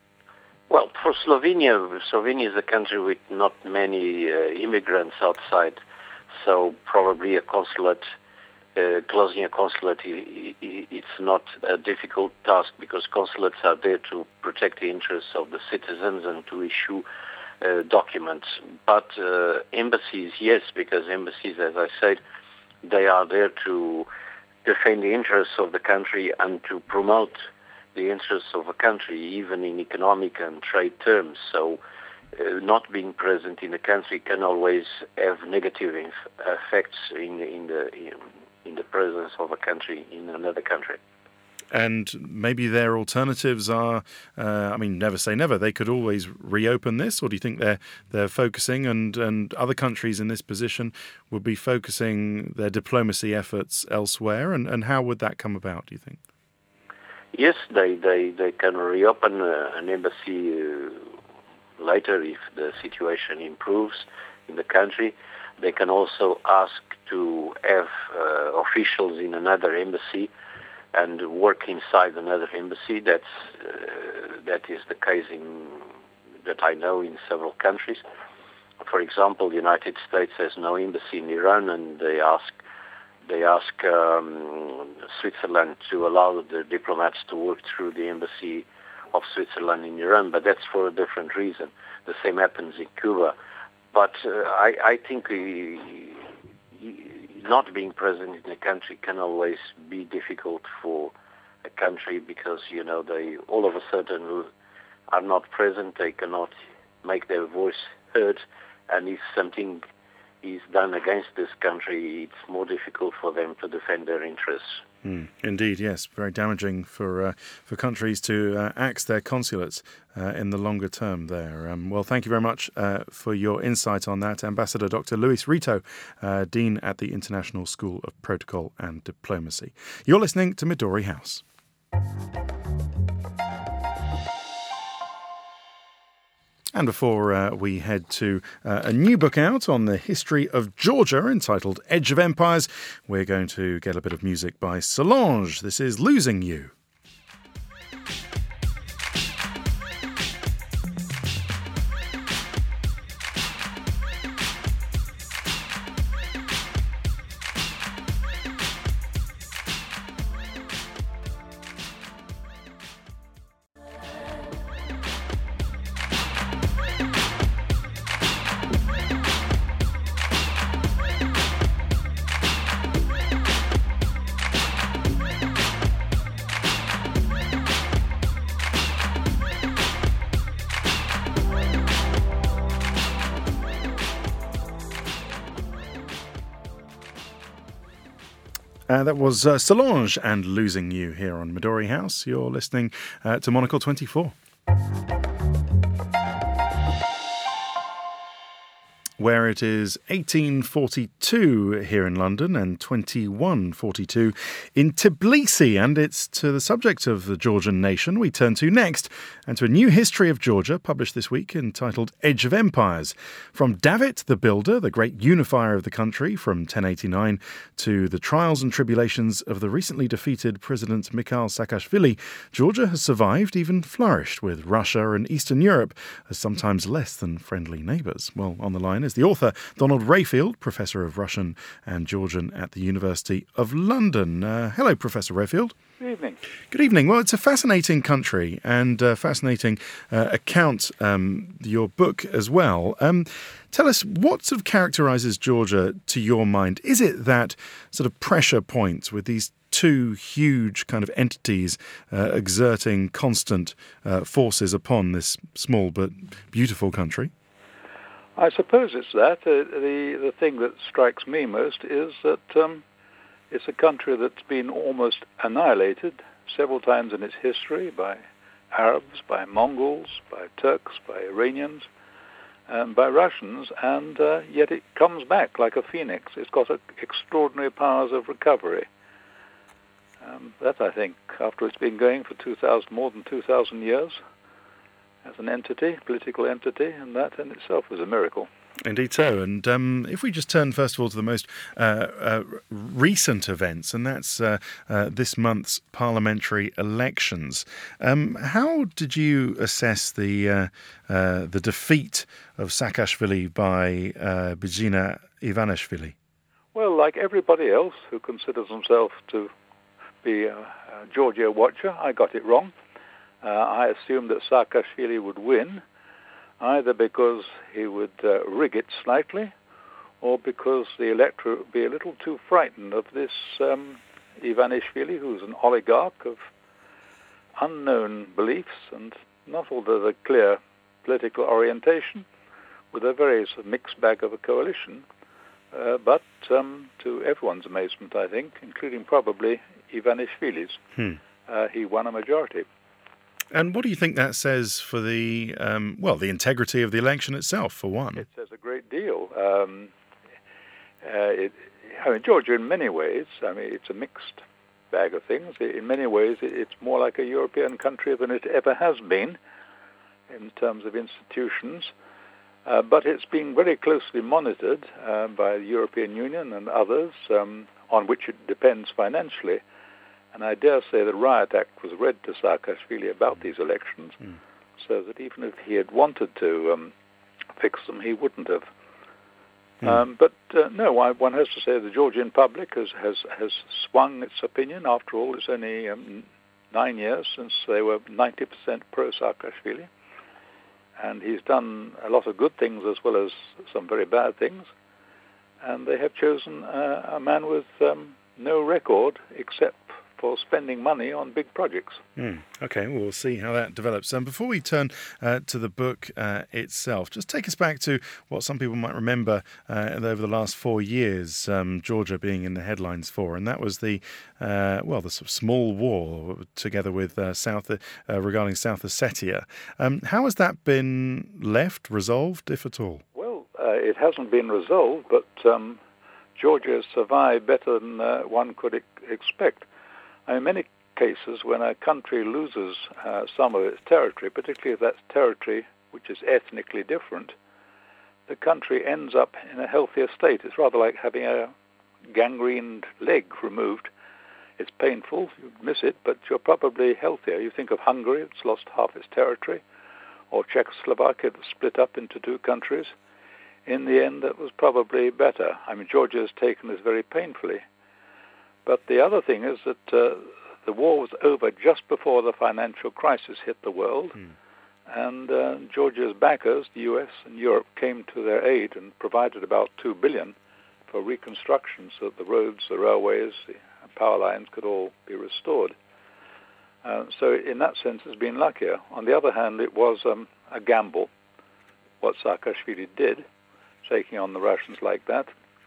Well, for Slovenia, Slovenia is a country with not many uh, immigrants outside, so probably a consulate, uh, closing a consulate, I- I- it's not a difficult task because consulates are there to protect the interests of the citizens and to issue uh, documents. But uh, embassies, yes, because embassies, as I said, they are there to defend the interests of the country and to promote the interests of a country, even in economic and trade terms. So uh, not being present in the country can always have negative inf- effects in, in, the, in, in the presence of a country in another country. And maybe their alternatives are, uh, I mean, never say never. They could always reopen this, or do you think they're they're focusing, and, and other countries in this position would be focusing their diplomacy efforts elsewhere? And, and how would that come about, do you think? Yes, they, they, they can reopen uh, an embassy uh, later if the situation improves in the country. They can also ask to have uh, officials in another embassy and work inside another embassy. That's, uh, that is the case in, that I know in several countries. For example, the United States has no embassy in Iran, and they ask They ask um, Switzerland to allow the diplomats to work through the embassy of Switzerland in Iran, but that's for a different reason. The same happens in Cuba. But uh, I, I think uh, not being present in a country can always be difficult for a country because, you know, they all of a sudden are not present, they cannot make their voice heard, and if something is done against this country, it's more difficult for them to defend their interests. Mm, indeed, yes. Very damaging for uh, for countries to uh, axe their consulates uh, in the longer term there. Um, well, thank you very much uh, for your insight on that. Ambassador Doctor Luis Rito, uh, Dean at the International School of Protocol and Diplomacy. You're listening to Midori House. And before uh, we head to uh, a new book out on the history of Georgia entitled Edge of Empires, we're going to get a bit of music by Solange. This is Losing You. Uh, that was uh, Solange and Losing You here on Midori House. You're listening uh, to Monocle twenty-four. where it is eighteen forty-two here in London and twenty-one forty-two in Tbilisi. And it's to the subject of the Georgian nation we turn to next, and to a new history of Georgia published this week entitled Age of Empires. From David the Builder, the great unifier of the country from ten eighty-nine, to the trials and tribulations of the recently defeated President Mikhail Saakashvili, Georgia has survived, even flourished, with Russia and Eastern Europe as sometimes less than friendly neighbours. Well, on the line is the author, Donald Rayfield, Professor of Russian and Georgian at the University of London. Uh, hello, Professor Rayfield. Good evening. Good evening. Well, it's a fascinating country and a fascinating uh, account, um, your book as well. Um, tell us, what sort of characterises Georgia to your mind? Is it that sort of pressure point with these two huge kind of entities uh, exerting constant uh, forces upon this small but beautiful country? I suppose it's that. Uh, the the thing that strikes me most is that um, it's a country that's been almost annihilated several times in its history by Arabs, by Mongols, by Turks, by Iranians, and by Russians, and uh, yet it comes back like a phoenix. It's got a, extraordinary powers of recovery. Um, that, I think, after it's been going for two thousand, more than two thousand years, as an entity, political entity, and that in itself is a miracle. Indeed so. And um, if we just turn first of all to the most uh, uh, recent events, and that's uh, uh, this month's parliamentary elections. Um, how did you assess the uh, uh, the defeat of Saakashvili by uh, Bidzina Ivanishvili? Well, like everybody else who considers himself to be a, a Georgia watcher, I got it wrong. Uh, I assumed that Saakashvili would win, either because he would uh, rig it slightly, or because the electorate would be a little too frightened of this um, Ivanishvili, who's an oligarch of unknown beliefs and not altogether clear political orientation, with a very sort of mixed bag of a coalition. Uh, but um, to everyone's amazement, I think, including probably Ivanishvili's, hmm. uh, he won a majority. And what do you think that says for the, um, well, the integrity of the election itself, for one? It says a great deal. Um, uh, it, I mean, Georgia, in many ways, I mean, it's a mixed bag of things. In many ways, it's more like a European country than it ever has been in terms of institutions. Uh, but it's being very closely monitored uh, by the European Union and others, um, on which it depends financially. And I dare say the Riot Act was read to Saakashvili about these elections, mm. so that even if he had wanted to um, fix them, he wouldn't have. Mm. Um, but uh, no, I, one has to say the Georgian public has, has, has swung its opinion. After all, it's only um, nine years since they were ninety percent pro-Saakashvili. And he's done a lot of good things as well as some very bad things. And they have chosen uh, a man with um, no record except for spending money on big projects. Mm, okay, well, we'll see how that develops. And um, before we turn uh, to the book uh, itself, just take us back to what some people might remember uh, over the last four years, um, Georgia being in the headlines for, and that was the, uh, well, the sort of small war together with uh, South uh, regarding South Ossetia. Um, how has that been left, resolved, if at all? Well, uh, it hasn't been resolved, but um, Georgia has survived better than uh, one could e- expect. In many cases, when a country loses uh, some of its territory, particularly if that's territory which is ethnically different, the country ends up in a healthier state. It's rather like having a gangrened leg removed. It's painful, you miss it, but you're probably healthier. You think of Hungary, it's lost half its territory, or Czechoslovakia that split up into two countries. In the end, that was probably better. I mean, Georgia has taken this very painfully. But the other thing is that uh, the war was over just before the financial crisis hit the world, mm. and uh, Georgia's backers, the U S and Europe, came to their aid and provided about two billion dollars for reconstruction so that the roads, the railways, the power lines could all be restored. Uh, so in that sense, it's been luckier. On the other hand, it was um, a gamble, what Saakashvili did, taking on the Russians like that,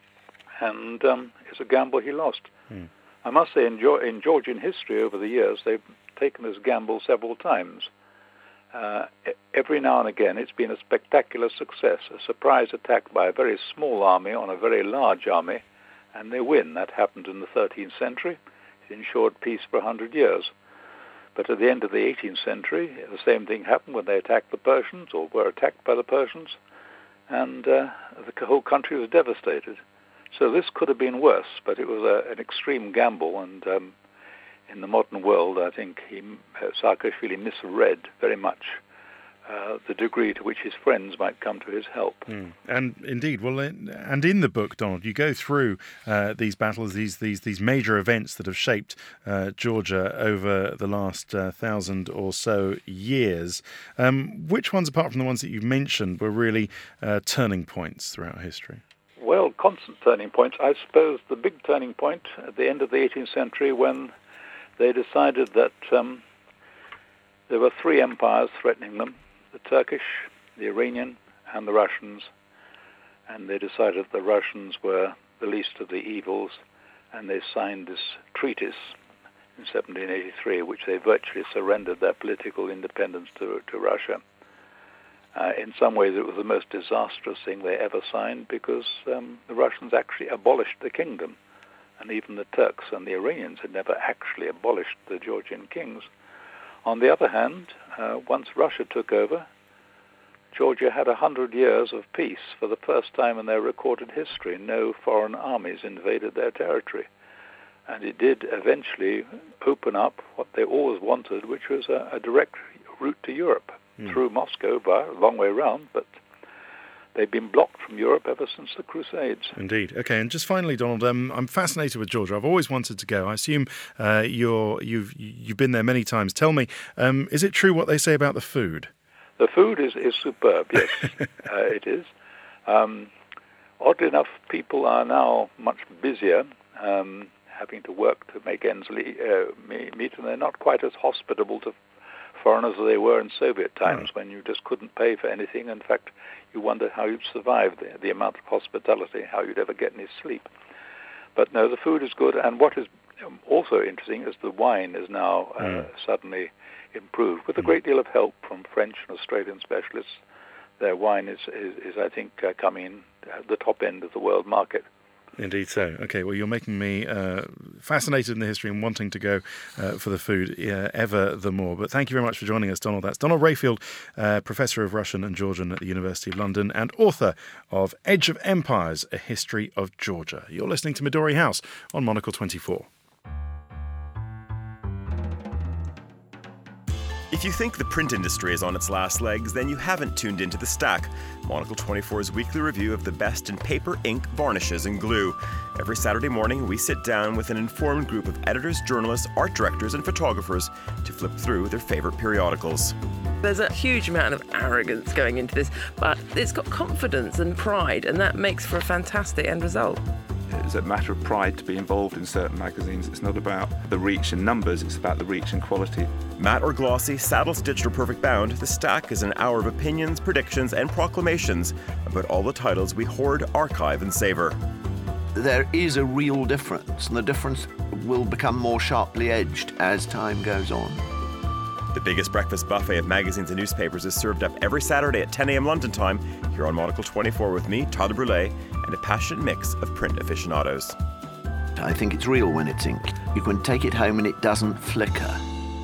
and um, it's a gamble he lost. Mm. I must say, in, Ge- in Georgian history over the years, they've taken this gamble several times. Uh, every now and again, it's been a spectacular success, a surprise attack by a very small army on a very large army, and they win. That happened in the thirteenth century. It ensured peace for a hundred years. But at the end of the eighteenth century, the same thing happened when they attacked the Persians, or were attacked by the Persians, and uh, the whole country was devastated. So this could have been worse, but it was a, an extreme gamble, and um, in the modern world, I think he, uh, Saakashvili misread very much uh, the degree to which his friends might come to his help. Mm. And indeed, well, in, and in the book, Donald, you go through uh, these battles, these these these major events that have shaped uh, Georgia over the last uh, thousand or so years. Um, which ones, apart from the ones that you've mentioned, were really uh, turning points throughout history? Well, constant turning points. I suppose the big turning point at the end of the eighteenth century, when they decided that um, there were three empires threatening them, the Turkish, the Iranian, and the Russians, and they decided the Russians were the least of the evils, and they signed this treaty in seventeen eighty-three, which they virtually surrendered their political independence to, to Russia. Uh, in some ways, it was the most disastrous thing they ever signed, because um, the Russians actually abolished the kingdom, and even the Turks and the Iranians had never actually abolished the Georgian kings. On the other hand, uh, once Russia took over, Georgia had a hundred years of peace for the first time in their recorded history. No foreign armies invaded their territory. And it did eventually open up what they always wanted, which was a, a direct route to Europe, mm. through Moscow, by a long way round, but they've been blocked from Europe ever since the Crusades. Indeed. Okay, and just finally, Donald, um, I'm fascinated with Georgia. I've always wanted to go. I assume uh, you're, you've you've been there many times. Tell me, um, is it true what they say about the food? The food is, is superb, yes, uh, it is. Um, oddly enough, people are now much busier, um, having to work to make ends uh, meet, and they're not quite as hospitable to foreigners as they were in Soviet times, oh. when you just couldn't pay for anything. In fact, you wondered how you'd survive the, the amount of hospitality, how you'd ever get any sleep. But no, the food is good, and what is also interesting is the wine is now uh, mm. suddenly improved, with a great deal of help from French and Australian specialists. Their wine is, is, is I think, uh, coming at the top end of the world market. Indeed so. Okay, well, you're making me uh, fascinated in the history and wanting to go uh, for the food uh, ever the more. But thank you very much for joining us, Donald. That's Donald Rayfield, uh, Professor of Russian and Georgian at the University of London and author of Edge of Empires, A History of Georgia. You're listening to Midori House on Monocle twenty-four. If you think the print industry is on its last legs, then you haven't tuned into The Stack, Monocle twenty-four's weekly review of the best in paper, ink, varnishes, and glue. Every Saturday morning, we sit down with an informed group of editors, journalists, art directors, and photographers to flip through their favourite periodicals. There's a huge amount of arrogance going into this, but it's got confidence and pride, and that makes for a fantastic end result. It's a matter of pride to be involved in certain magazines. It's not about the reach and numbers, it's about the reach and quality. Matte or glossy, saddle-stitched or perfect bound, The Stack is an hour of opinions, predictions, and proclamations about all the titles we hoard, archive, and savour. There is a real difference, and the difference will become more sharply edged as time goes on. The biggest breakfast buffet of magazines and newspapers is served up every Saturday at ten a.m. London time here on Monocle twenty-four with me, Tyler Brûlé, and a passionate mix of print aficionados. I think it's real when it's ink. You can take it home and it doesn't flicker.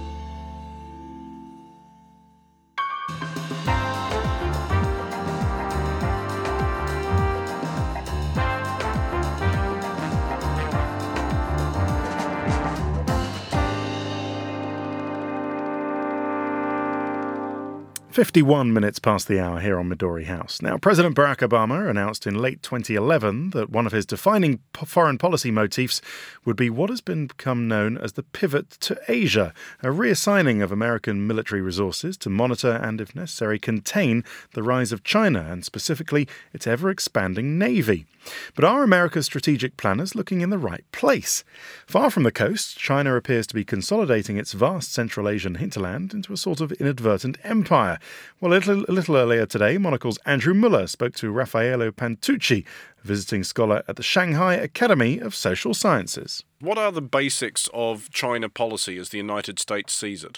fifty-one minutes past the hour here on Midori House. Now, President Barack Obama announced in late twenty eleven that one of his defining p- foreign policy motifs would be what has become known as the pivot to Asia, a reassigning of American military resources to monitor and, if necessary, contain the rise of China and specifically its ever-expanding navy. But are America's strategic planners looking in the right place? Far from the coast, China appears to be consolidating its vast Central Asian hinterland into a sort of inadvertent empire. Well, a little, a little earlier today, Monocle's Andrew Muller spoke to Raffaello Pantucci, a visiting scholar at the Shanghai Academy of Social Sciences. What are the basics of China policy as the United States sees it?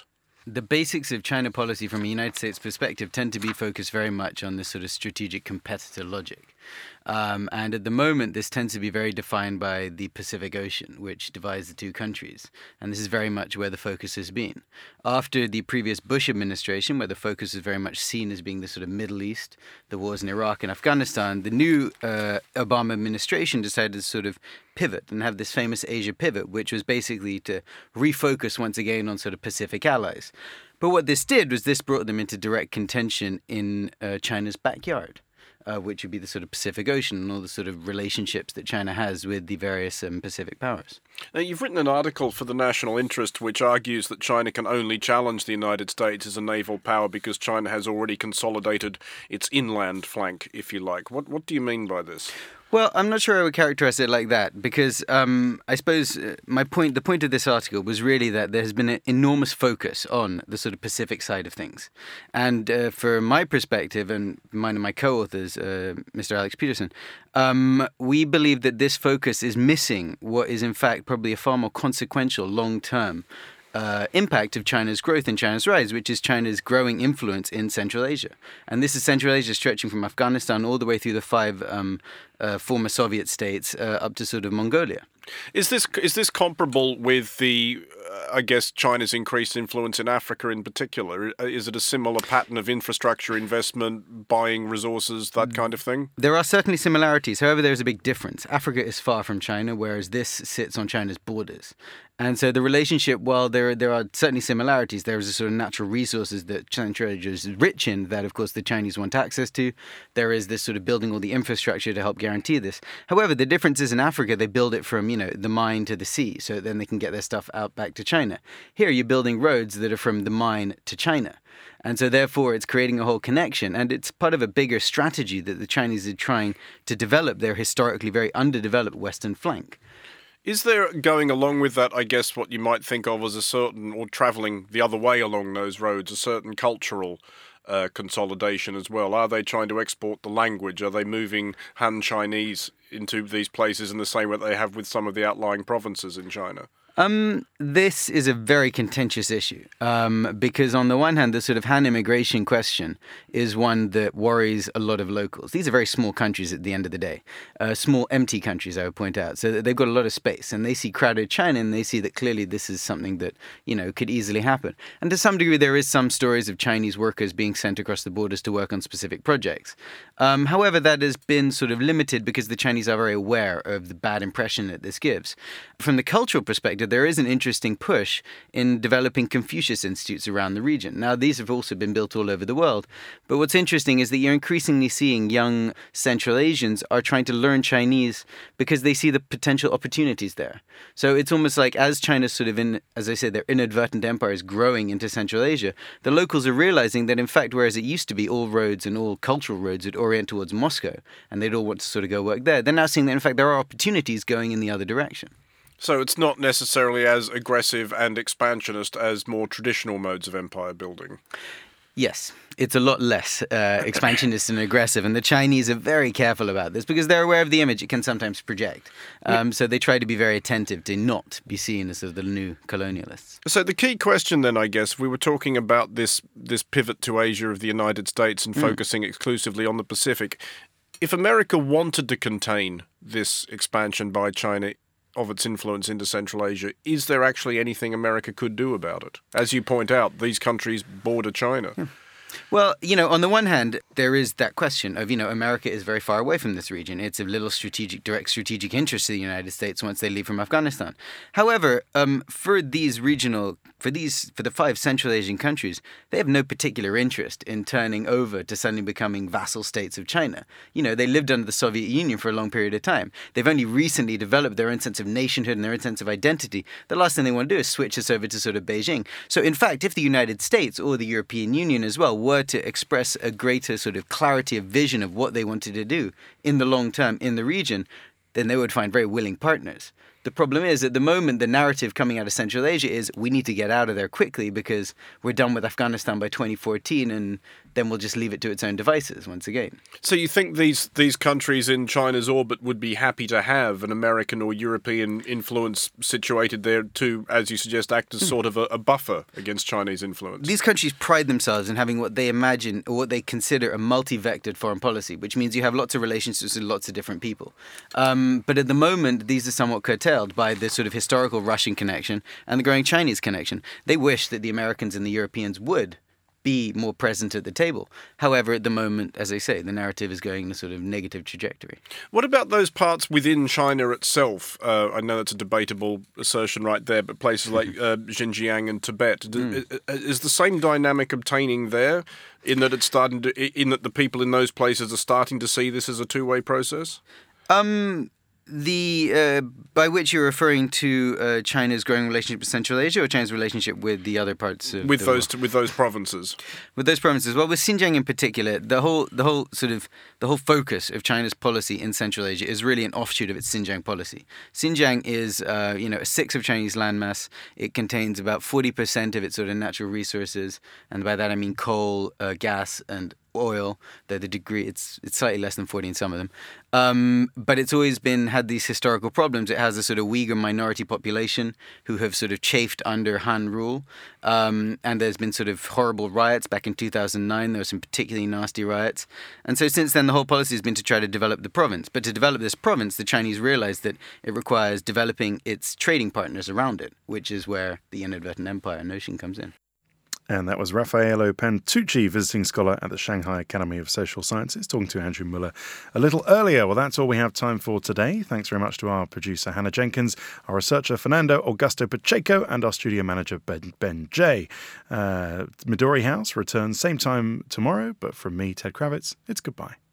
the basics of China policy from a United States perspective tend to be focused very much on this sort of strategic competitor logic. Um, and at the moment, this tends to be very defined by the Pacific Ocean, which divides the two countries. And this is very much where the focus has been. After the previous Bush administration, where the focus is very much seen as being the sort of Middle East, the wars in Iraq and Afghanistan, the new uh, Obama administration decided to sort of pivot and have this famous Asia pivot, which was basically to refocus once again on sort of Pacific allies. But what this did was this brought them into direct contention in uh, China's backyard. Uh, which would be the sort of Pacific Ocean and all the sort of relationships that China has with the various um, Pacific powers. Now, you've written an article for the National Interest which argues that China can only challenge the United States as a naval power because China has already consolidated its inland flank, if you like. What what do you mean by this? Well, I'm not sure I would characterize it like that because um, I suppose my point, the point of this article was really that there has been an enormous focus on the sort of Pacific side of things. And uh, for my perspective and mine and my co-authors, uh, Mister Alex Peterson, um, we believe that this focus is missing what is in fact probably a far more consequential long-term Uh, impact of China's growth and China's rise, which is China's growing influence in Central Asia. And this is Central Asia stretching from Afghanistan all the way through the five um, uh, former Soviet states uh, up to sort of Mongolia. Is this is this comparable with the, uh, I guess, China's increased influence in Africa in particular? Is it a similar pattern of infrastructure investment, buying resources, that kind of thing? There are certainly similarities. However, there's a big difference. Africa is far from China, whereas this sits on China's borders. And so the relationship, while there, there are certainly similarities, there is a sort of natural resources that Central Asia is rich in that, of course, the Chinese want access to. There is this sort of building all the infrastructure to help guarantee this. However, the difference is in Africa, they build it from, you know, the mine to the sea, so then they can get their stuff out back to China. Here, you're building roads that are from the mine to China. And so therefore, it's creating a whole connection. And it's part of a bigger strategy that the Chinese are trying to develop their historically very underdeveloped western flank. Is there, going along with that, I guess, what you might think of as a certain, or travelling the other way along those roads, a certain cultural uh, consolidation as well? Are they trying to export the language? Are they moving Han Chinese into these places in the same way they have with some of the outlying provinces in China? Um, this is a very contentious issue um, because on the one hand, the sort of Han immigration question is one that worries a lot of locals. These are very small countries at the end of the day, uh, small empty countries, I would point out, so that they've got a lot of space and they see crowded China and they see that clearly this is something that, you know, could easily happen. And to some degree, there is some stories of Chinese workers being sent across the borders to work on specific projects. Um, however, that has been sort of limited because the Chinese are very aware of the bad impression that this gives. From the cultural perspective, there is an interesting push in developing Confucius institutes around the region. Now, these have also been built all over the world. But what's interesting is that you're increasingly seeing young Central Asians are trying to learn Chinese because they see the potential opportunities there. So it's almost like as China's sort of, in, as I said, their inadvertent empire is growing into Central Asia, the locals are realizing that, in fact, whereas it used to be all roads and all cultural roads would orient towards Moscow, and they'd all want to sort of go work there, they're now seeing that, in fact, there are opportunities going in the other direction. So it's not necessarily as aggressive and expansionist as more traditional modes of empire building? Yes, it's a lot less uh, expansionist and aggressive, and the Chinese are very careful about this because they're aware of the image it can sometimes project. Um, so they try to be very attentive to not be seen as sort of the new colonialists. So the key question then, I guess, we were talking about this, this pivot to Asia of the United States and mm. focusing exclusively on the Pacific. If America wanted to contain this expansion by China of its influence into Central Asia, is there actually anything America could do about it? As you point out, these countries border China. Yeah. Well, you know, on the one hand, there is that question of, you know, America is very far away from this region. It's of little strategic, direct strategic interest to the United States once they leave from Afghanistan. However, um, for these regional, for these, for the five Central Asian countries, they have no particular interest in turning over to suddenly becoming vassal states of China. You know, they lived under the Soviet Union for a long period of time. They've only recently developed their own sense of nationhood and their own sense of identity. The last thing they want to do is switch us over to sort of Beijing. So, in fact, if the United States or the European Union as well were to express a greater sort of clarity of vision of what they wanted to do in the long term in the region, then they would find very willing partners. The problem is, at the moment, the narrative coming out of Central Asia is we need to get out of there quickly because we're done with Afghanistan by twenty fourteen and then we'll just leave it to its own devices once again. So you think these these countries in China's orbit would be happy to have an American or European influence situated there to, as you suggest, act as sort of a, a buffer against Chinese influence? These countries pride themselves in having what they imagine or what they consider a multi-vectored foreign policy, which means you have lots of relationships with lots of different people. Um, but at the moment, these are somewhat curtailed by the sort of historical Russian connection and the growing Chinese connection. They wish that the Americans and the Europeans would be more present at the table. However, at the moment, as I say, the narrative is going in a sort of negative trajectory. What about those parts within China itself? Uh, I know that's a debatable assertion right there, but places like uh, Xinjiang and Tibet, mm. is the same dynamic obtaining there, in that it's starting to, in that the people in those places are starting to see this as a two-way process? Um. The uh, by which you're referring to uh, China's growing relationship with Central Asia, or China's relationship with the other parts of with the those world? with those provinces, with those provinces. Well, with Xinjiang in particular, the whole the whole sort of the whole focus of China's policy in Central Asia is really an offshoot of its Xinjiang policy. Xinjiang is uh, you know a sixth of Chinese landmass. It contains about forty percent of its sort of natural resources, and by that I mean coal, uh, gas, and oil, though the degree it's it's slightly less than forty in some of them. Um, but it's always been had these historical problems. It has a sort of Uyghur minority population who have sort of chafed under Han rule, um, and there's been sort of horrible riots back in two thousand nine. There were some particularly nasty riots, and so since then the whole policy has been to try to develop the province. But to develop this province, the Chinese realized that it requires developing its trading partners around it, which is where the inadvertent empire notion comes in. And that was Raffaello Pantucci, visiting scholar at the Shanghai Academy of Social Sciences, talking to Andrew Muller a little earlier. Well, that's all we have time for today. Thanks very much to our producer, Hannah Jenkins, our researcher, Fernando Augusto Pacheco, and our studio manager, Ben, Ben Jay. Uh, Midori House returns same time tomorrow, but from me, Ted Kravitz, it's goodbye.